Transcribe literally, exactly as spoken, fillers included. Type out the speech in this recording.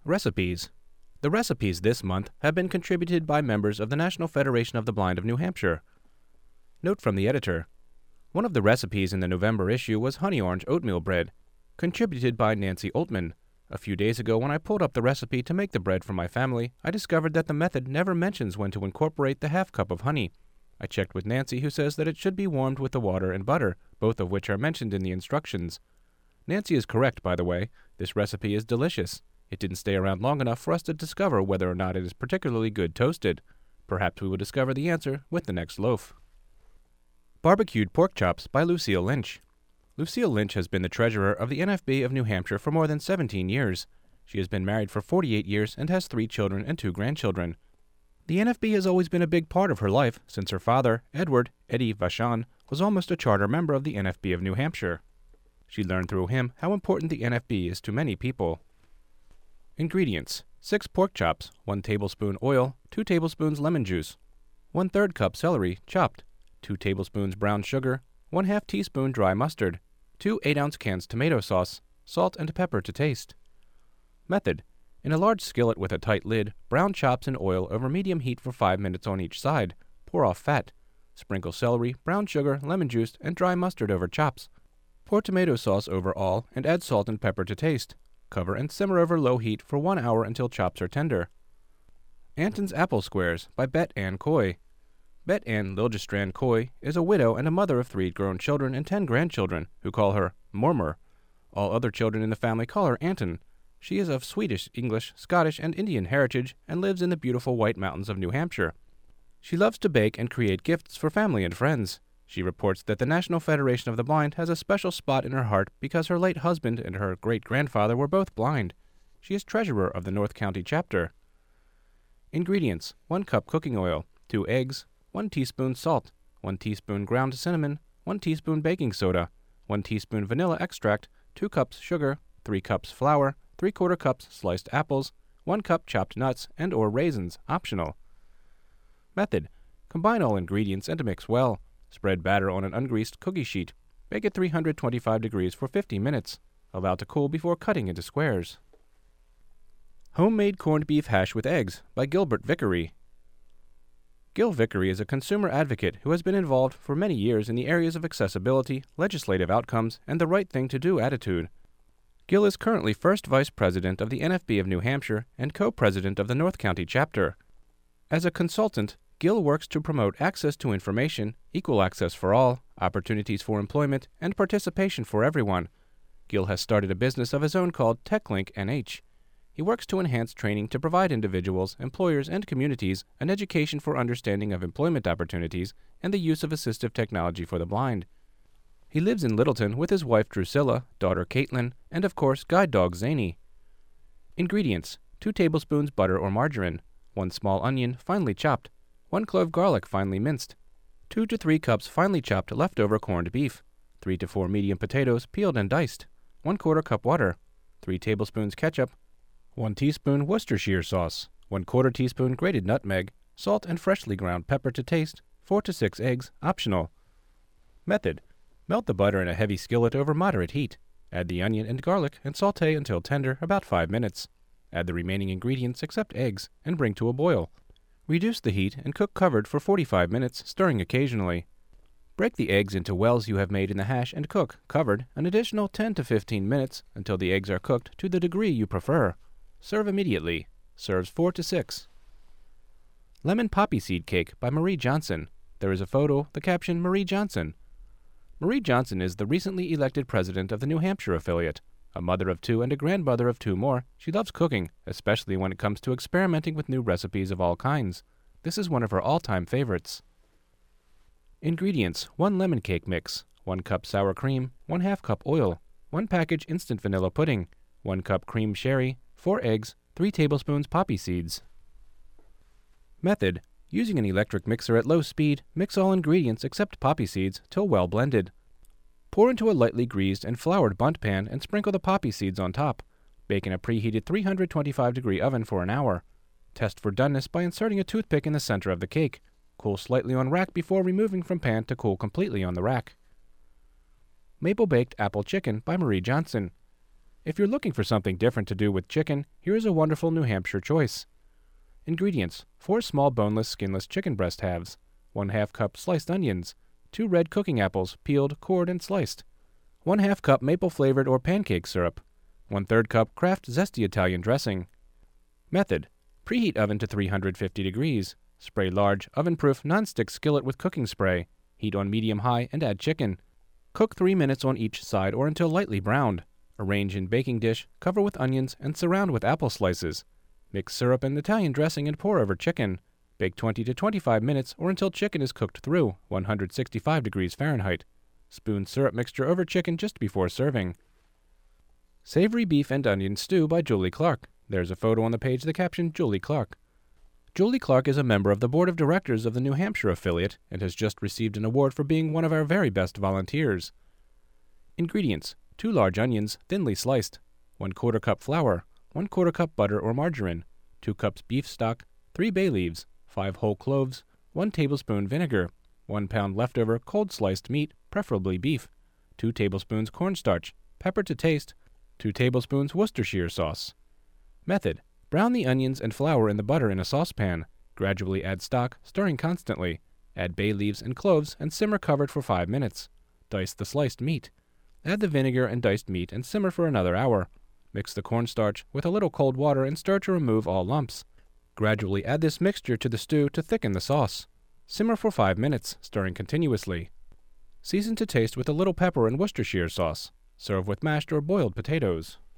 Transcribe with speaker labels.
Speaker 1: Recipes. The recipes this month have been contributed by members of the National Federation of the Blind of New Hampshire. Note from the editor. One of the recipes in the November issue was honey orange oatmeal bread, contributed by Nancy Oltman. A few days ago, when I pulled up the recipe to make the bread for my family, I discovered that the method never mentions when to incorporate the half cup of honey. I checked with Nancy, who says that it should be warmed with the water and butter, both of which are mentioned in the instructions. Nancy is correct, by the way. This recipe is delicious. It didn't stay around long enough for us to discover whether or not it is particularly good toasted. Perhaps we will discover the answer with the next loaf. Barbecued Pork Chops by Lucille Lynch. Lucille Lynch has been the treasurer of the N F B of New Hampshire for more than seventeen years. She has been married for forty-eight years and has three children and two grandchildren. The N F B has always been a big part of her life, since her father, Edward Eddie Vachon, was almost a charter member of the N F B of New Hampshire. She learned through him how important the N F B is to many people. Ingredients: six pork chops, one tablespoon oil, two tablespoons lemon juice, one third cup celery, chopped, two tablespoons brown sugar, one half teaspoon dry mustard, two eight ounce cans tomato sauce, salt and pepper to taste. Method: in a large skillet with a tight lid, brown chops in oil over medium heat for five minutes on each side. Pour off fat. Sprinkle celery, brown sugar, lemon juice, and dry mustard over chops. Pour tomato sauce over all and add salt and pepper to taste. Cover and simmer over low heat for one hour until chops are tender. Anton's Apple Squares by Bet Ann Coy. Bet Ann Liljestrand Coy is a widow and a mother of three grown children and ten grandchildren, who call her Mormor. All other children in the family call her Anton. She is of Swedish, English, Scottish, and Indian heritage and lives in the beautiful White Mountains of New Hampshire. She loves to bake and create gifts for family and friends. She reports that the National Federation of the Blind has a special spot in her heart because her late husband and her great-grandfather were both blind. She is treasurer of the North County chapter. Ingredients: one cup cooking oil, two eggs, one teaspoon salt, one teaspoon ground cinnamon, one teaspoon baking soda, one teaspoon vanilla extract, two cups sugar, three cups flour, three quarter cups sliced apples, one cup chopped nuts and or raisins, optional. Method: combine all ingredients and mix well. Spread batter on an ungreased cookie sheet. Bake at three hundred twenty-five degrees for fifty minutes. Allow to cool before cutting into squares. Homemade Corned Beef Hash with Eggs by Gilbert Vickery. Gil Vickery is a consumer advocate who has been involved for many years in the areas of accessibility, legislative outcomes, and the right thing to do attitude. Gil is currently first vice president of the N F B of New Hampshire and co-president of the North County chapter. As a consultant, Gil works to promote access to information, equal access for all, opportunities for employment, and participation for everyone. Gil has started a business of his own called TechLink N H. He works to enhance training to provide individuals, employers, and communities an education for understanding of employment opportunities and the use of assistive technology for the blind. He lives in Littleton with his wife Drusilla, daughter Caitlin, and of course guide dog Zany. Ingredients: two tablespoons butter or margarine, one small onion finely chopped, one clove garlic finely minced, two to three cups finely chopped leftover corned beef, three to four medium potatoes peeled and diced, one quarter cup water, three tablespoons ketchup, one teaspoon Worcestershire sauce, one quarter teaspoon grated nutmeg, salt and freshly ground pepper to taste, four to six eggs, optional. Method: melt the butter in a heavy skillet over moderate heat. Add the onion and garlic and saute until tender, about five minutes. Add the remaining ingredients except eggs and bring to a boil. Reduce the heat and cook covered for forty-five minutes, stirring occasionally. Break the eggs into wells you have made in the hash and cook, covered, an additional ten to fifteen minutes until the eggs are cooked to the degree you prefer. Serve immediately. Serves four to six. Lemon Poppy Seed Cake by Marie Johnson. There is a photo, the caption Marie Johnson. Marie Johnson is the recently elected president of the New Hampshire affiliate. A mother of two and a grandmother of two more, she loves cooking, especially when it comes to experimenting with new recipes of all kinds. This is one of her all-time favorites. Ingredients: one lemon cake mix, one cup sour cream, one half cup oil, one package instant vanilla pudding, one cup cream sherry, four eggs, three tablespoons poppy seeds. Method: using an electric mixer at low speed, mix all ingredients except poppy seeds till well blended. Pour into a lightly greased and floured bundt pan and sprinkle the poppy seeds on top. Bake in a preheated three hundred twenty-five degree oven for an hour. Test for doneness by inserting a toothpick in the center of the cake. Cool slightly on rack before removing from pan to cool completely on the rack. Maple Baked Apple Chicken by Marie Johnson. If you're looking for something different to do with chicken, here is a wonderful New Hampshire choice. Ingredients: four small boneless, skinless chicken breast halves, one half cup sliced onions, two red cooking apples, peeled, cored, and sliced, one half cup maple-flavored or pancake syrup, one third cup Kraft Zesty Italian dressing. Method: preheat oven to three hundred fifty degrees. Spray large, oven-proof, non-stick skillet with cooking spray. Heat on medium-high and add chicken. Cook three minutes on each side or until lightly browned. Arrange in baking dish, cover with onions, and surround with apple slices. Mix syrup and Italian dressing and pour over chicken. Bake twenty to twenty-five minutes or until chicken is cooked through, one hundred sixty-five degrees Fahrenheit. Spoon syrup mixture over chicken just before serving. Savory Beef and Onion Stew by Julie Clark. There's a photo on the page, the caption, Julie Clark. Julie Clark is a member of the Board of Directors of the New Hampshire affiliate and has just received an award for being one of our very best volunteers. Ingredients: two large onions, thinly sliced, one quarter cup flour, one quarter cup butter or margarine, two cups beef stock, three bay leaves, five whole cloves, one tablespoon vinegar, one pound leftover cold sliced meat, preferably beef, two tablespoons cornstarch, pepper to taste, two tablespoons Worcestershire sauce. Method: brown the onions and flour in the butter in a saucepan. Gradually add stock, stirring constantly. Add bay leaves and cloves and simmer covered for five minutes. Dice the sliced meat. Add the vinegar and diced meat and simmer for another hour. Mix the cornstarch with a little cold water and stir to remove all lumps. Gradually add this mixture to the stew to thicken the sauce. Simmer for five minutes, stirring continuously. Season to taste with a little pepper and Worcestershire sauce. Serve with mashed or boiled potatoes.